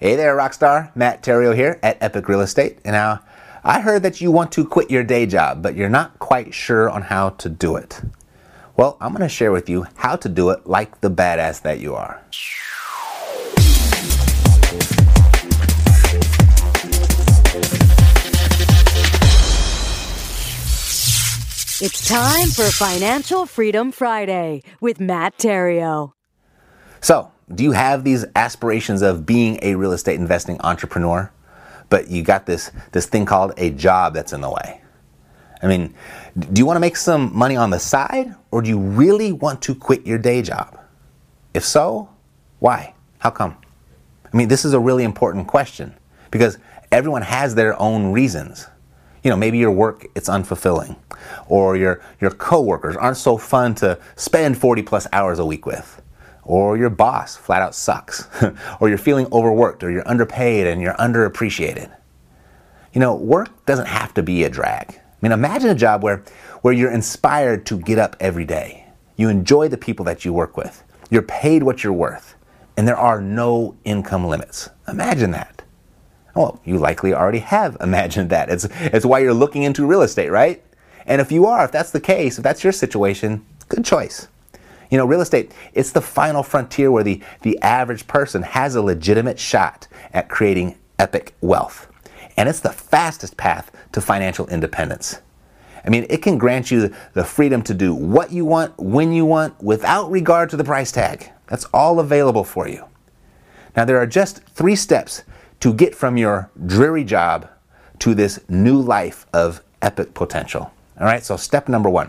Hey there, Rockstar. Matt Theriault here at Epic Real Estate. And now, I heard that you want to quit your day job, but you're not quite sure on how to do it. Well, I'm going to share with you how to do it like the badass that you are. It's time for Financial Freedom Friday with Matt Theriault. So, do you have these aspirations of being a real estate investing entrepreneur, but you got this thing called a job that's in the way? I mean, do you want to make some money on the side, or do you really want to quit your day job? If so, why? How come? I mean, this is a really important question because everyone has their own reasons. You know, maybe your work, it's unfulfilling, or your coworkers aren't so fun to spend 40 plus hours a week with. Or your boss flat out sucks, or you're feeling overworked, or you're underpaid and you're underappreciated. You know, work doesn't have to be a drag. I mean, imagine a job where you're inspired to get up every day. You enjoy the people that you work with. You're paid what you're worth, and there are no income limits. Imagine that. Well, you likely already have imagined that. It's why you're looking into real estate, right? And if that's the case, if that's your situation, good choice. You know, real estate, it's the final frontier where the average person has a legitimate shot at creating epic wealth. And it's the fastest path to financial independence. I mean, it can grant you the freedom to do what you want, when you want, without regard to the price tag. That's all available for you. Now, there are just 3 steps to get from your dreary job to this new life of epic potential. All right, so step number 1.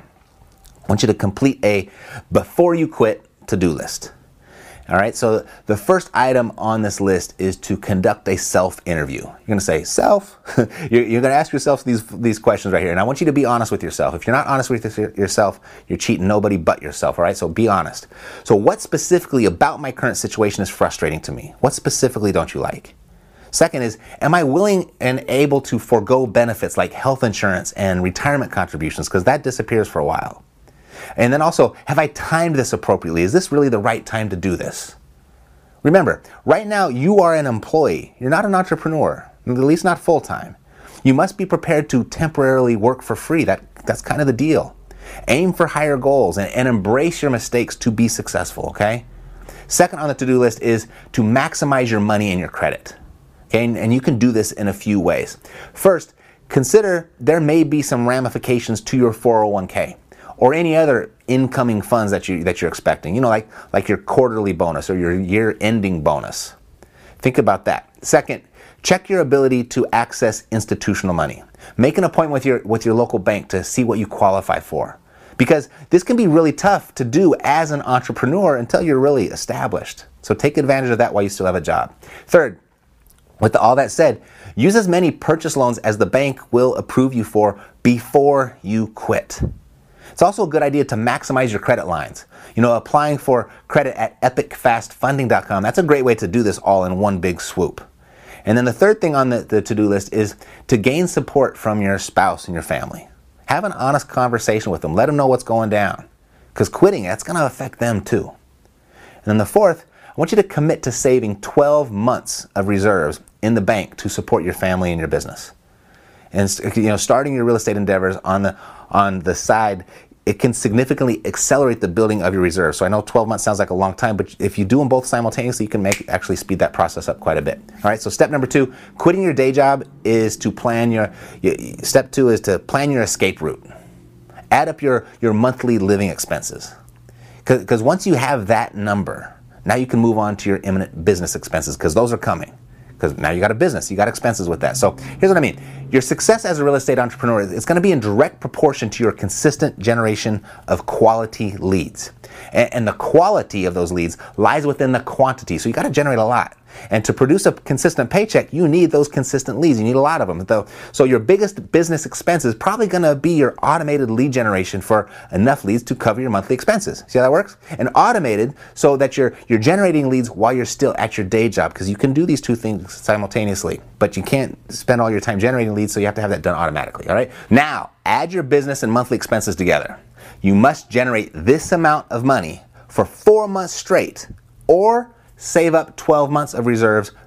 I want you to complete a before you quit to-do list. All right, so the first item on this list is to conduct a self-interview. You're going to say, self? You're going to ask yourself these questions right here. And I want you to be honest with yourself. If you're not honest with yourself, you're cheating nobody but yourself, all right? So be honest. So what specifically about my current situation is frustrating to me? What specifically don't you like? Second is, am I willing and able to forego benefits like health insurance and retirement contributions? Because that disappears for a while. And then also, have I timed this appropriately? Is this really the right time to do this? Remember, right now you are an employee. You're not an entrepreneur, at least not full-time. You must be prepared to temporarily work for free. That's kind of the deal. Aim for higher goals and embrace your mistakes to be successful, okay? Second on the to-do list is to maximize your money and your credit. Okay, and you can do this in a few ways. First, consider there may be some ramifications to your 401k. Or any other incoming funds that you're expecting, you know, like your quarterly bonus or your year-ending bonus. Think about that. Second, check your ability to access institutional money. Make an appointment with your local bank to see what you qualify for, because this can be really tough to do as an entrepreneur until you're really established. So take advantage of that while you still have a job. Third, with all that said, use as many purchase loans as the bank will approve you for before you quit. It's also a good idea to maximize your credit lines. You know, applying for credit at epicfastfunding.com, that's a great way to do this all in one big swoop. And then the third thing on the to-do list is to gain support from your spouse and your family. Have an honest conversation with them. Let them know what's going down. Because quitting, that's going to affect them too. And then the fourth, I want you to commit to saving 12 months of reserves in the bank to support your family and your business. And you know, starting your real estate endeavors on the side, it can significantly accelerate the building of your reserves. So I know 12 months sounds like a long time, but if you do them both simultaneously, you can actually speed that process up quite a bit. All right, so step number 2, quitting your day job is to plan step 2 is to plan your escape route. Add up your monthly living expenses. Because once you have that number, now you can move on to your imminent business expenses, because those are coming. Because now you got a business, you got expenses with that. So here's what I mean. Your success as a real estate entrepreneur is going to be in direct proportion to your consistent generation of quality leads. And the quality of those leads lies within the quantity. So you got to generate a lot. And to produce a consistent paycheck, you need those consistent leads. You need a lot of them. So your biggest business expense is probably going to be your automated lead generation for enough leads to cover your monthly expenses. See how that works? And automated so that you're generating leads while you're still at your day job, because you can do these two things simultaneously, but you can't spend all your time generating leads, so you have to have that done automatically. All right? Now, add your business and monthly expenses together. You must generate this amount of money for 4 months straight, or save up 12 months of reserves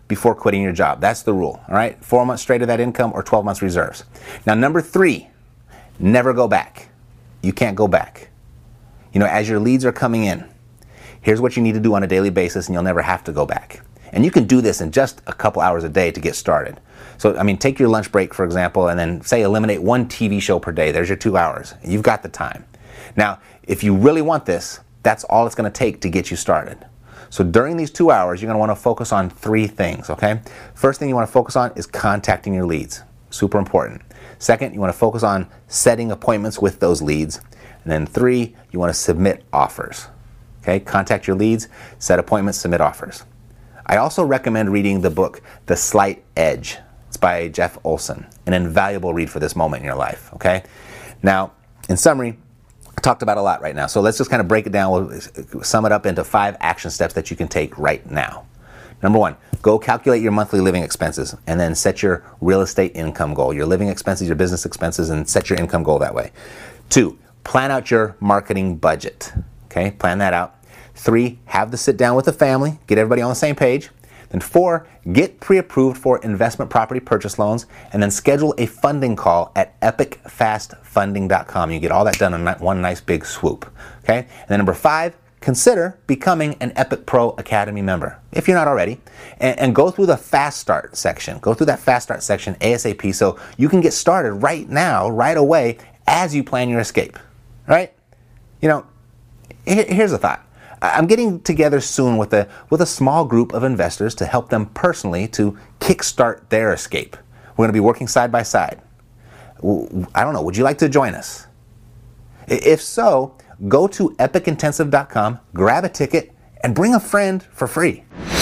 before quitting your job. That's the rule, all right? 4 months straight of that income or 12 months reserves. Now, number 3, never go back. You can't go back. You know, as your leads are coming in, here's what you need to do on a daily basis, and you'll never have to go back. And you can do this in just a couple hours a day to get started. So, I mean, take your lunch break, for example, and then say eliminate 1 TV show per day. There's your 2 hours. You've got the time. Now, if you really want this, that's all it's going to take to get you started. So during these 2 hours, you're going to want to focus on 3 things, okay? First thing you want to focus on is contacting your leads. Super important. Second, you want to focus on setting appointments with those leads. And then 3, you want to submit offers. Okay? Contact your leads, set appointments, submit offers. I also recommend reading the book, The Slight Edge. It's by Jeff Olson, an invaluable read for this moment in your life, okay? Now, in summary, I talked about a lot right now, so let's just kind of break it down. We'll sum it up into 5 action steps that you can take right now. Number 1, go calculate your monthly living expenses and then set your real estate income goal, your living expenses, your business expenses, and set your income goal that way. 2, plan out your marketing budget. Okay, plan that out. 3, have the sit down with the family, get everybody on the same page. Then 4, get pre-approved for investment property purchase loans, and then schedule a funding call at epicfastfunding.com. You get all that done in one nice big swoop. Okay? And then number 5, consider becoming an Epic Pro Academy member, if you're not already, and go through the Fast Start section. Go through that Fast Start section ASAP so you can get started right now, right away, as you plan your escape. All right? You know, here's a thought. I'm getting together soon with a small group of investors to help them personally to kickstart their escape. We're going to be working side by side. I don't know, would you like to join us? If so, go to epicintensive.com, grab a ticket, and bring a friend for free.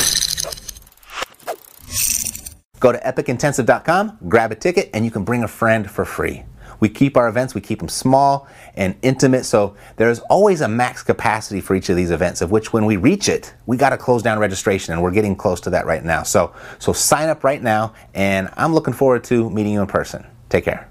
Go to epicintensive.com, grab a ticket, and you can bring a friend for free. We keep our events, we keep them small and intimate, so there's always a max capacity for each of these events, of which when we reach it, we got to close down registration, and we're getting close to that right now. So sign up right now, and I'm looking forward to meeting you in person. Take care.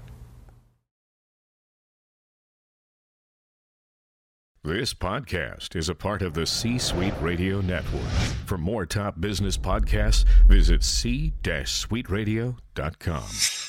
This podcast is a part of the C-Suite Radio Network. For more top business podcasts, visit c-suiteradio.com.